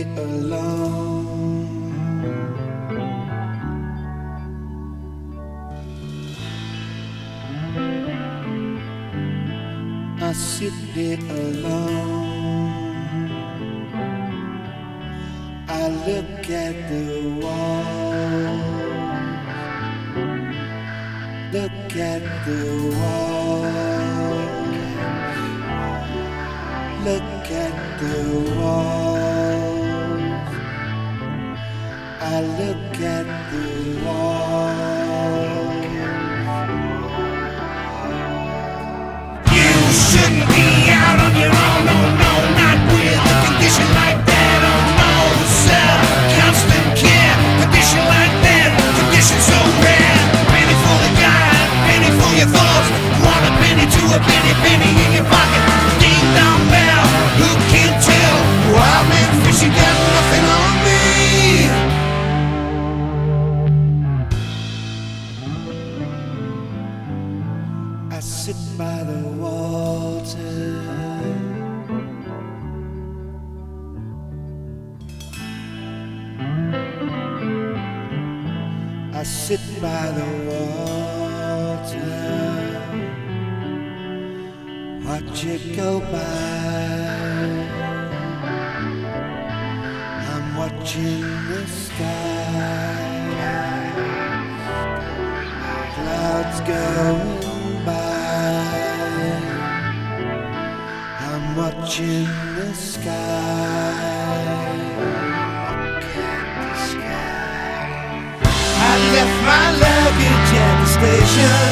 alone. I sit there alone. I look at the wall. Look at the wall. Look at the wall. I look at the wall. You shouldn't be out on your own, no, no, not with a condition like that, oh no, sir. Constant care, condition like that, condition so rare. Penny for the guy, penny for your thoughts. Want a penny to a penny, penny in your pocket. Ding dong bell, who can tell? Wild man fishing got nothing on me. I sit by the water. I sit by the water. Watch it go by. I'm watching the sky. Clouds going by. I'm watching the sky. Look at the sky. I left my luggage at the station.